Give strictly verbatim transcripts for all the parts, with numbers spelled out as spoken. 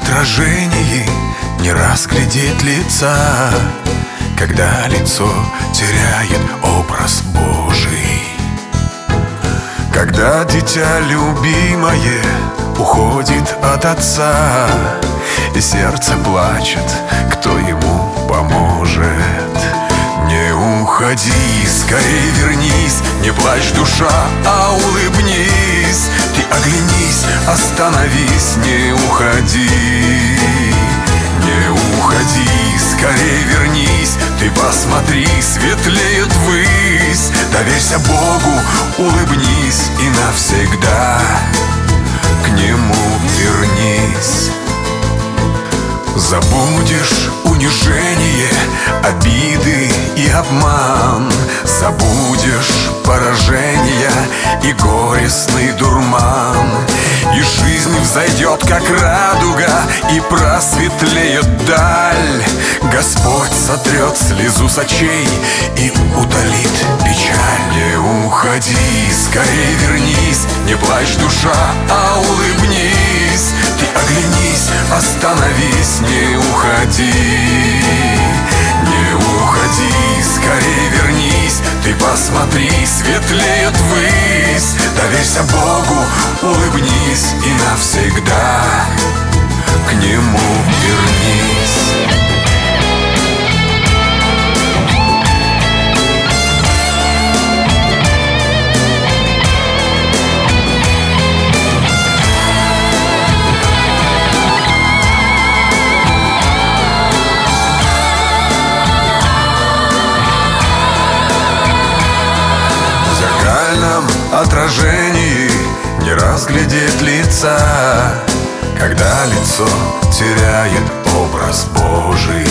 отражении не разглядеть лица, когда лицо теряет образ Божий. Когда дитя любимое уходит от отца, и сердце плачет, кто ему поможет? Не уходи, скорей вернись, не плачь, душа, а улыбнись. Ты оглянись, остановись, не уходи. Не уходи, скорей вернись, ты посмотри, светлеет ввысь. Доверься Богу, улыбнись и навсегда к Нему вернись. Забудешь унижение, обиды и обман, забудешь поражения и горестный дурман. И жизнь взойдет, как радуга, и просветлеет даль. Господь сотрет слезу с очей и утолит печаль. Не уходи, скорей вернись, не плачь, душа, а улыбнись. Ты оглянись, остановись, не уходи. Не уходи, скорей вернись, ты посмотри, светлеет ввысь. Доверься Богу, улыбнись и навсегда к Нему вернись. Отражении не разглядеть лица, когда лицо теряет образ Божий.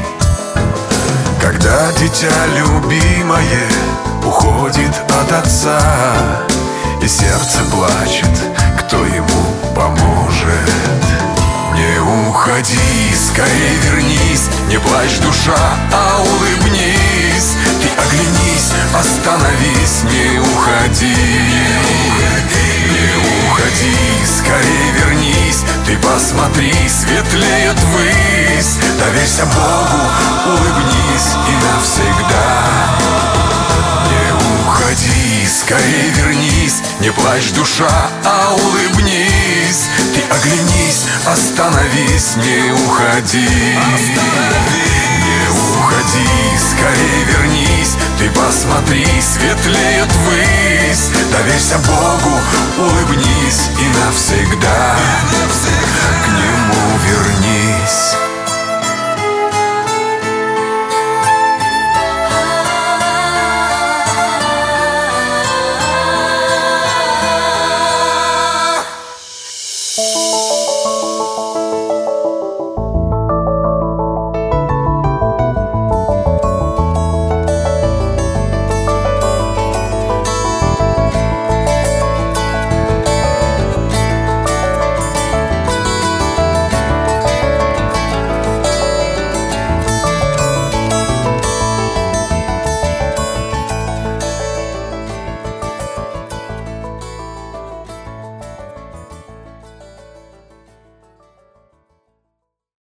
Когда дитя любимое уходит от отца, и сердце плачет, кто ему поможет? Не уходи, скорей вернись, не плачь, душа, а улыбнись. Ты оглянись, остановись, не уходи. Не уходи, скорей вернись, ты посмотри, светлеет ввысь. Доверься Богу, улыбнись и навсегда. Не уходи, скорей вернись, не плачь, душа, а улыбнись. Ты оглянись, остановись, не уходи. Не уходи, скорей вернись, ты посмотри, светлеет ввысь. Доверься Богу, улыбнись и навсегда.